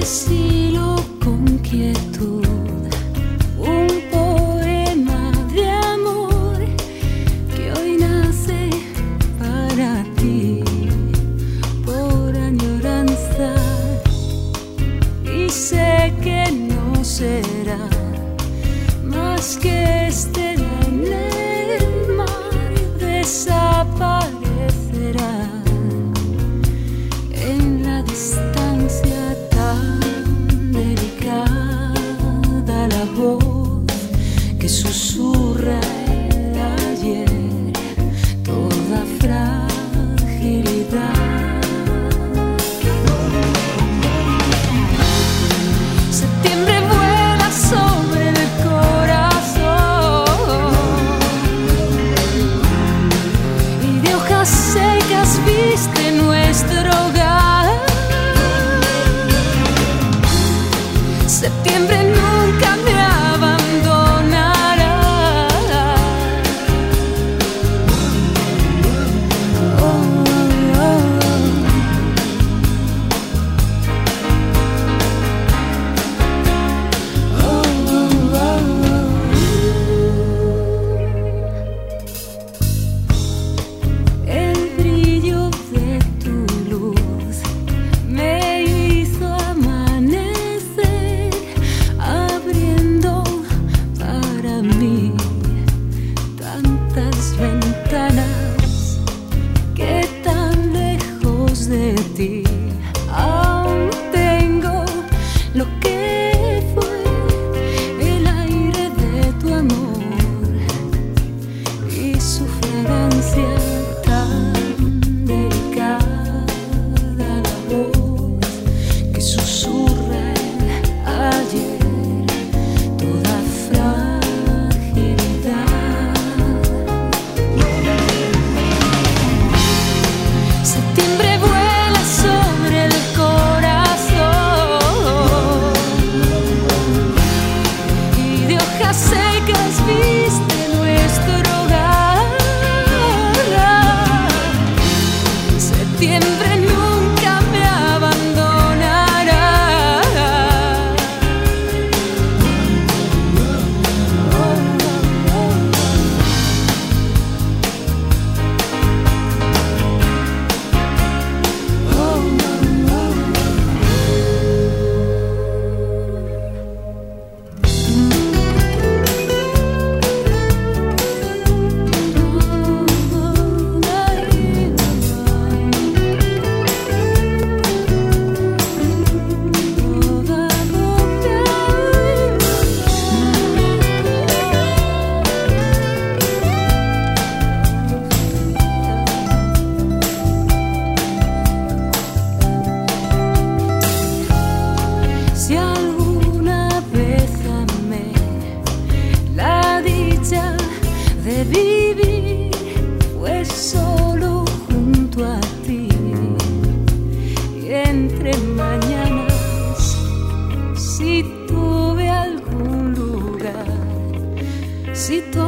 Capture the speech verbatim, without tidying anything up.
Silo con quietud, un poema de amor que hoy nace para ti por añoranza, y sé que no será más que estela en el mar, desaparecerá en la distancia tan delicada, la voz que susurra el ayer, toda fragilidad. Septiembre vuela sobre el corazón y de hojas secas viste nuestro hogar. Septiembre nunca me abandonará. Oh, oh, oh. El brillo de tu luz me hizo amanecer, abriendo para mí tantas ventanas que tan lejos de ti aún tengo lo que fue el aire de tu amor y su fragancia tan delicada, la voz que susurra el ayer, toda fragilidad. Septiembre vuela sobre el corazón y de hojas secas viste nuestro hogar. Septiembre nunca me abandonará. Oh, oh, oh. Oh, oh, Si alguna vez amé la dicha de vivir, fue solo junto a ti y entre mañanas. Si tuve algún lugar, si tu